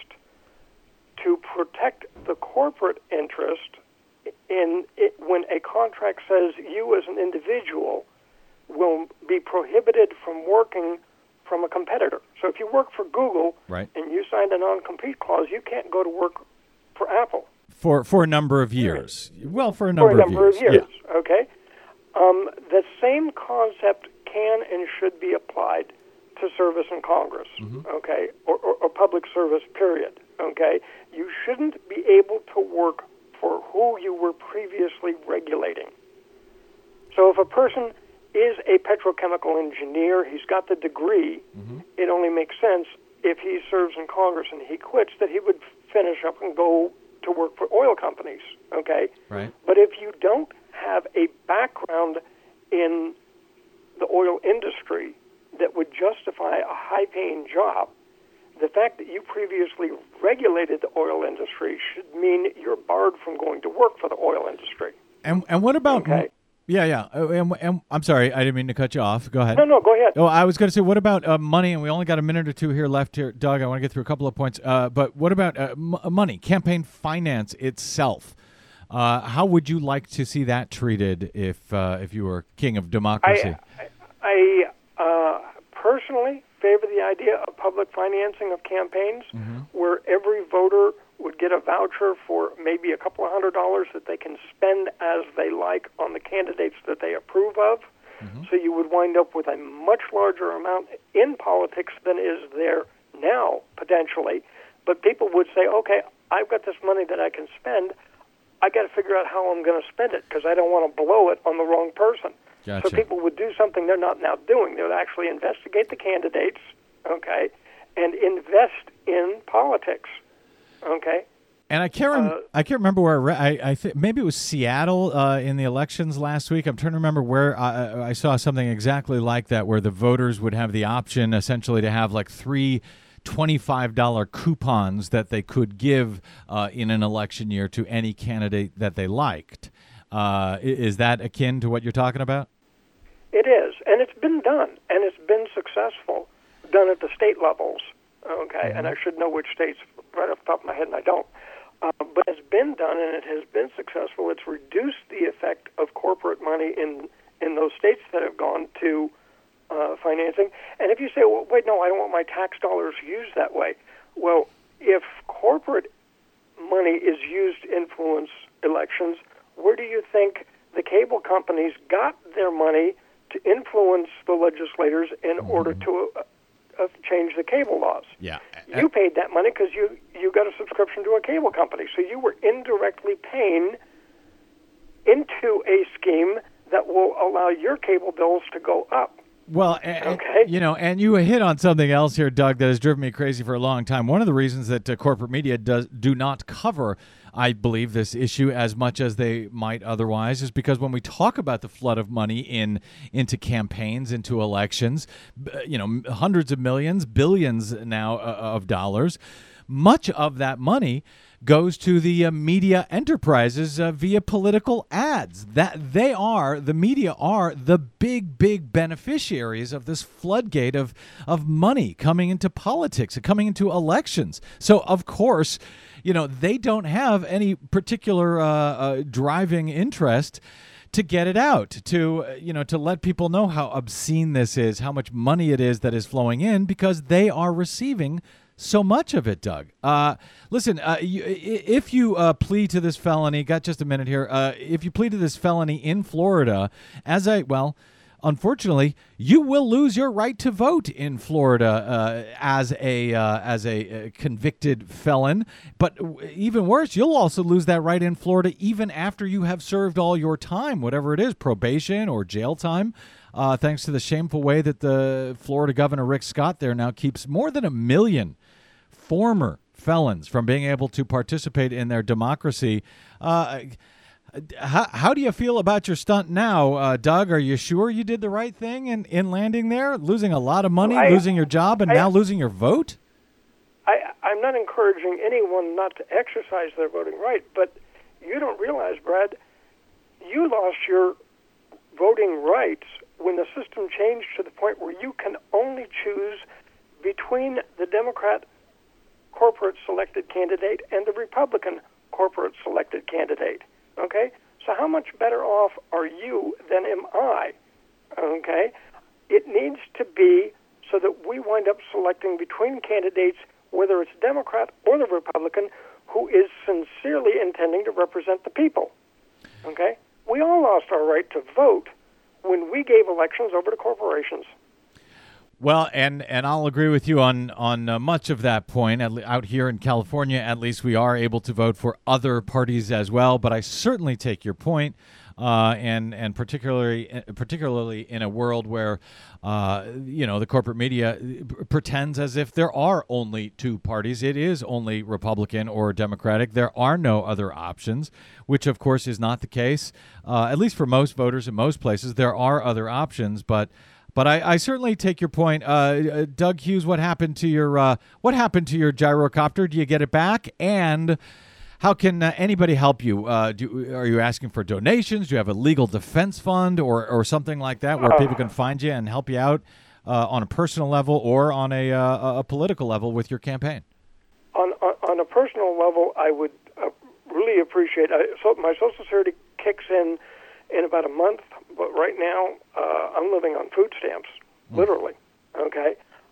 to protect the corporate interest in it, when a contract says you as an individual will be prohibited from working from a competitor. So if you work for Google Right. and you signed a non-compete clause, you can't go to work for Apple. For for a number of years. Well, for a For number, a number of of years. years, okay? Um, the same concept can and should be applied to service in Congress, Mm-hmm. okay, or, or, or public service, period, okay? You shouldn't be able to work for who you were previously regulating. So if a person is a petrochemical engineer, he's got the degree, Mm-hmm. it only makes sense if he serves in Congress and he quits that he would finish up and go to work for oil companies, okay? Right. But if you don't have a background in the oil industry that would justify a high-paying job, the fact that you previously regulated the oil industry should mean you're barred from going to work for the oil industry. And and what about Okay. Yeah, yeah. Uh, And, and I'm sorry, I didn't mean to cut you off. Go ahead. No, no, go ahead. Oh, I was going to say, what about uh, money? And we only got a minute or two here left here, Doug. I want to get through a couple of points. Uh, but what about uh, m- money, campaign finance itself? Uh, how would you like to see that treated if uh, if you were king of democracy? I, I uh, personally favor the idea of public financing of campaigns, Mm-hmm. where every voter would get a voucher for maybe a couple of hundred dollars that they can spend as they like on the candidates that they approve of. Mm-hmm. So you would wind up with a much larger amount in politics than is there now, potentially. But people would say, okay, I've got this money that I can spend. I got to figure out how I'm going to spend it because I don't want to blow it on the wrong person. Gotcha. So people would do something they're not now doing. They would actually investigate the candidates, okay, and invest in politics, okay? And I can't, rem- Uh, I can't remember where I, re- I, I think maybe it was Seattle uh, in the elections last week. I'm trying to remember where I, I saw something exactly like that, where the voters would have the option essentially to have like three twenty-five dollar coupons that they could give uh, in an election year to any candidate that they liked. Uh, i- is that akin to what you're talking about? It is, and it's been done, and it's been successful, done at the state levels, okay? And I should know which states right off the top of my head, and I don't. Uh, but it's been done, and it has been successful. It's reduced the effect of corporate money in, in those states that have gone to uh, financing. And if you say, well, wait, no, I don't want my tax dollars used that way. Well, if corporate money is used to influence elections, where do you think the cable companies got their money to influence the legislators in mm-hmm. order to uh, uh, change the cable laws? Yeah. You paid that money because you, you got a subscription to a cable company. So you were indirectly paying into a scheme that will allow your cable bills to go up. Well, and, you know, and you hit on something else here, Doug, that has driven me crazy for a long time. One of the reasons that uh, corporate media does do not cover, I believe, this issue as much as they might otherwise is because when we talk about the flood of money in into campaigns, into elections, you know, hundreds of millions, billions now uh, of dollars, much of that money goes to the uh, media enterprises uh, via political ads. That they are, the media are the big, big beneficiaries of this floodgate of, of money coming into politics and coming into elections. So, of course, you know, they don't have any particular uh, uh, driving interest to get it out, to, uh, you know, to let people know how obscene this is, how much money it is that is flowing in, because they are receiving so much of it, Doug. Uh, listen, uh, you, if you uh, plead to this felony, got just a minute here. Uh, if you plead to this felony in Florida, as I, well, unfortunately, you will lose your right to vote in Florida uh, as a uh, as a uh, convicted felon. But even worse, you'll also lose that right in Florida even after you have served all your time, whatever it is, probation or jail time. Uh, thanks to the shameful way that the Florida Governor Rick Scott there now keeps more than a million former felons from being able to participate in their democracy. Uh, how, how do you feel about your stunt now, uh, Doug? Are you sure you did the right thing in, in landing there, losing a lot of money, I, losing your job, and I, now losing your vote? I, I'm not encouraging anyone not to exercise their voting right, but you don't realize, Brad, you lost your voting rights when the system changed to the point where you can only choose between the Democrat corporate selected candidate and the Republican corporate selected candidate. Okay? So how much better off are you than am I? Okay? It needs to be so that we wind up selecting between candidates, whether it's Democrat or the Republican, who is sincerely intending to represent the people. Okay? We all lost our right to vote when we gave elections over to corporations. Well, and, and I'll agree with you on on uh, much of that point. At le- out here in California, at least, we are able to vote for other parties as well. But I certainly take your point, uh, and and particularly particularly in a world where uh, you know the corporate media pretends as if there are only two parties. It is only Republican or Democratic. There are no other options, which of course is not the case. Uh, at least for most voters in most places, there are other options, but. But I, I certainly take your point, uh, uh, Doug Hughes. What happened to your uh, what happened to your gyrocopter? Do you get it back? And how can uh, anybody help you? Uh, do, are you asking for donations? Do you have a legal defense fund or, or something like that where Uh, people can find you and help you out uh, on a personal level or on a uh, a political level with your campaign? On on, on a personal level, I would uh, really appreciate. Uh, so my Social Security kicks in in about a month, but right now uh, I'm living on food stamps, literally. Okay,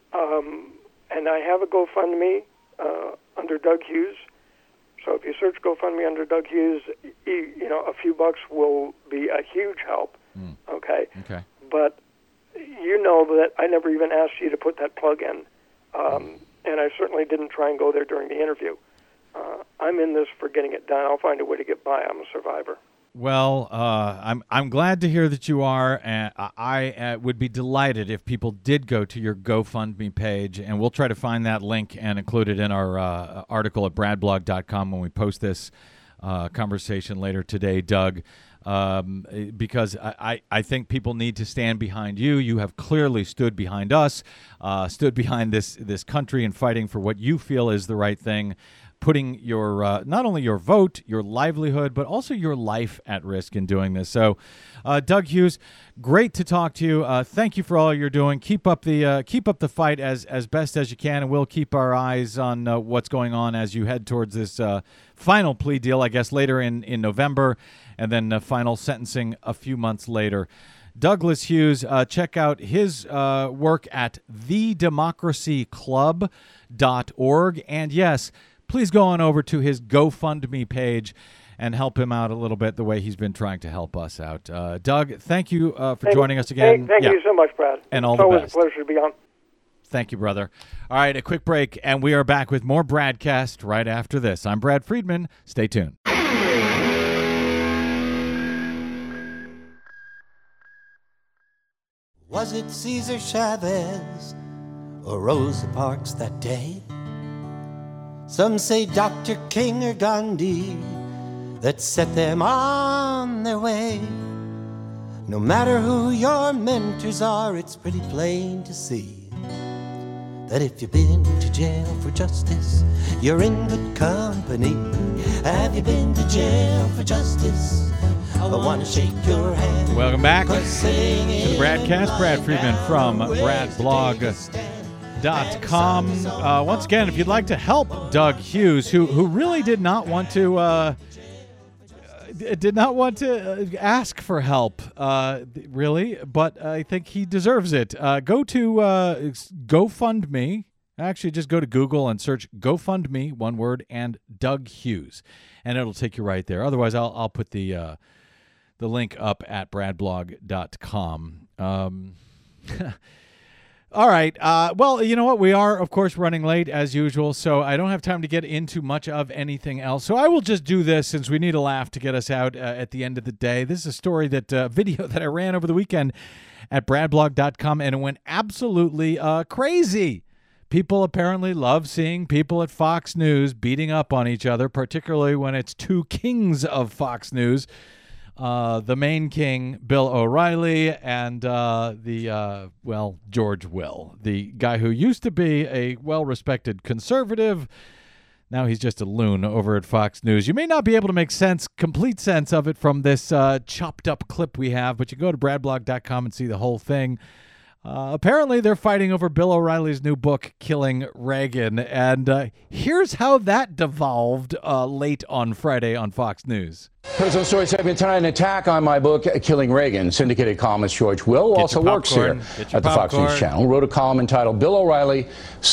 um, and I have a GoFundMe uh, under Doug Hughes. So if you search GoFundMe under Doug Hughes, you, you know a few bucks will be a huge help. Mm. Okay. Okay. But you know that I never even asked you to put that plug in, um, and I certainly didn't try and go there during the interview. Uh, I'm in this for getting it done. I'll find a way to get by. I'm a survivor. Well, uh, I'm I'm glad to hear that you are, and I uh, would be delighted if people did go to your GoFundMe page, and we'll try to find that link and include it in our uh, article at brad blog dot com when we post this uh, conversation later today, Doug, um, because I, I think people need to stand behind you. You have clearly stood behind us, uh, stood behind this, this country and fighting for what you feel is the right thing, putting your uh, not only your vote, your livelihood, but also your life at risk in doing this. So, uh, Doug Hughes, great to talk to you. Uh, thank you for all you're doing. Keep up the uh, keep up the fight as as best as you can, and we'll keep our eyes on uh, what's going on as you head towards this uh, final plea deal, I guess, later in in November, and then uh, final sentencing a few months later. Douglas Hughes, uh, check out his uh, work at the democracy club dot org, and yes, please go on over to his GoFundMe page and help him out a little bit the way he's been trying to help us out. Uh, Doug, thank you uh, for Thank- joining us again. Thank, thank Yeah. you so much, Brad. And all it's the always best. a pleasure to be on. Thank you, brother. All right, a quick break, and we are back with more Bradcast right after this. I'm Brad Friedman. Stay tuned. Was it Cesar Chavez or Rosa Parks that day? Some say Doctor King or Gandhi that set them on their way. No matter who your mentors are, it's pretty plain to see that if you've been to jail for justice, you're in good company. Have you been to jail for justice? I want to shake your hand. Welcome back to the Bradcast. Brad Friedman from brad blog dot com. Uh, once again, if you'd like to help Doug Hughes, who who really did not want to uh, did not want to ask for help, uh, really, but I think he deserves it. Uh, go to uh, GoFundMe. Actually, just go to Google and search GoFundMe, one word, and Doug Hughes, and it'll take you right there. Otherwise, I'll I'll put the uh, the link up at brad blog dot com. Um, all right. Uh, well, you know what? We are, of course, running late as usual, so I don't have time to get into much of anything else. So I will just do this since we need a laugh to get us out uh, at the end of the day. This is a story that uh, video that I ran over the weekend at brad blog dot com, and it went absolutely uh, crazy. People apparently love seeing people at Fox News beating up on each other, particularly when it's two kings of Fox News. Uh, the main king, Bill O'Reilly, and uh, the, uh, well, George Will, the guy who used to be a well-respected conservative. Now he's just a loon over at Fox News. You may not be able to make sense, complete sense of it from this uh, chopped-up clip we have, but you go to brad blog dot com and see the whole thing. Uh, apparently, they're fighting over Bill O'Reilly's new book, Killing Reagan. And uh, here's how that devolved uh, late on Friday on Fox News. Personal Story segment tonight, an attack on my book, Killing Reagan. Syndicated columnist George Will, who also works here at the Fox News Channel, wrote a column entitled Bill O'Reilly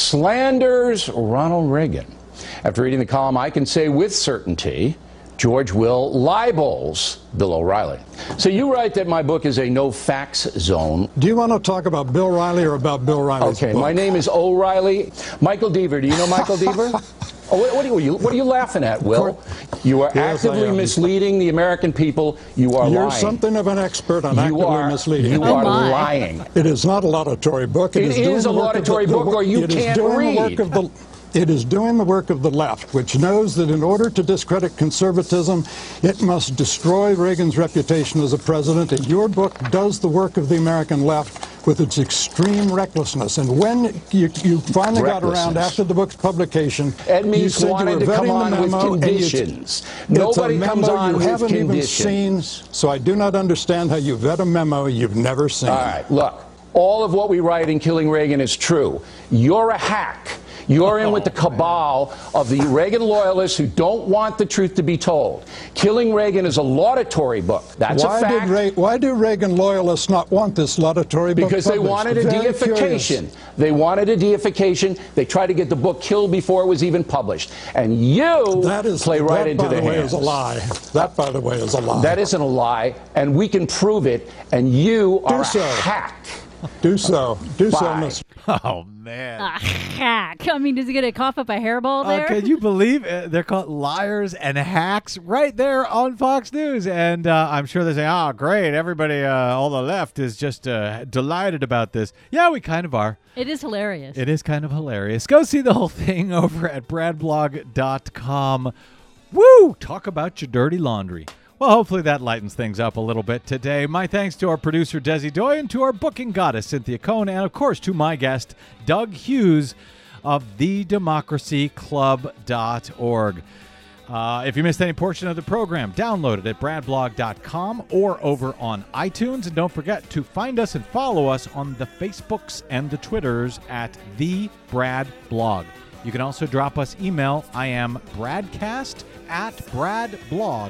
Slanders Ronald Reagan. After reading the column, I can say with certainty George Will libels Bill O'Reilly. So you write that my book is a no-facts zone. Do you want to talk about Bill O'Reilly or about Bill O'Reilly's Okay, book? my name is O'Reilly. Michael Deaver, do you know Michael Deaver? Oh, what, what, are you, what are you laughing at, Will? You are Yes, actively misleading the American people. You are You're lying. something of an expert on You actively are- misleading. you Oh, are my. lying. It is not a laudatory book. It is, is doing a the work of the- laudatory the book, wo- or you it is can't doing read. The work of the, it is doing the work of the left, which knows that in order to discredit conservatism, it must destroy Reagan's reputation as a president. And your book does the work of the American left with its extreme recklessness. And when you, you finally got around Recklessness. after the book's publication, Ed you Meese said you wanted were to come vetting on the with memo, and you- conditions. it's Nobody a memo comes on you with haven't even conditions. seen, so I do not understand how you vet a memo you've never seen. All right, look, all of what we write in Killing Reagan is true. You're a hack. You're in with the cabal of the Reagan loyalists who don't want the truth to be told. Killing Reagan is a laudatory book. That's why a fact. Did Re- why do Reagan loyalists not want this laudatory book Because they published? wanted a Very deification. curious. They wanted a deification. They tried to get the book killed before it was even published. And you That is, play right that, into by the their way, hands. is a lie. That, by the way, is a lie. That isn't a lie, and we can prove it, and you Do are a so. hack. Do so. Do so, Bye. Miss. Oh, man. A hack. I mean, does he get to cough up a hairball Uh, there? can you believe uh, they're called liars and hacks right there on Fox News? And uh, I'm sure they say, oh, great. Everybody, uh, all the left is just uh, delighted about this. Yeah, we kind of are. It is hilarious. It is kind of hilarious. Go see the whole thing over at brad blog dot com. Woo! Talk about your dirty laundry. Well, hopefully that lightens things up a little bit today. My thanks to our producer, Desi Doyen, to our booking goddess, Cynthia Cohn, and, of course, to my guest, Doug Hughes of the democracy club dot org. Uh, if you missed any portion of the program, download it at brad blog dot com or over on iTunes. And don't forget to find us and follow us on the Facebooks and the Twitters at The Brad Blog. You can also drop us email. I am bradcast at brad blog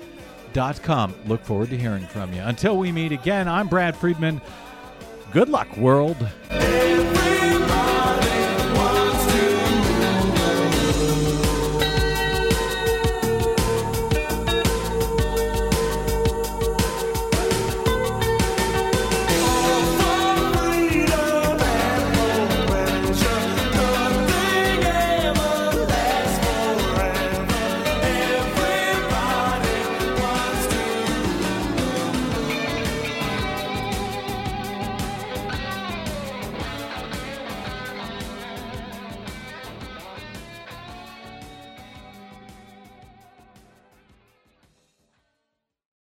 dot com. Look forward to hearing from you. Until we meet again, I'm Brad Friedman. Good luck, world. Every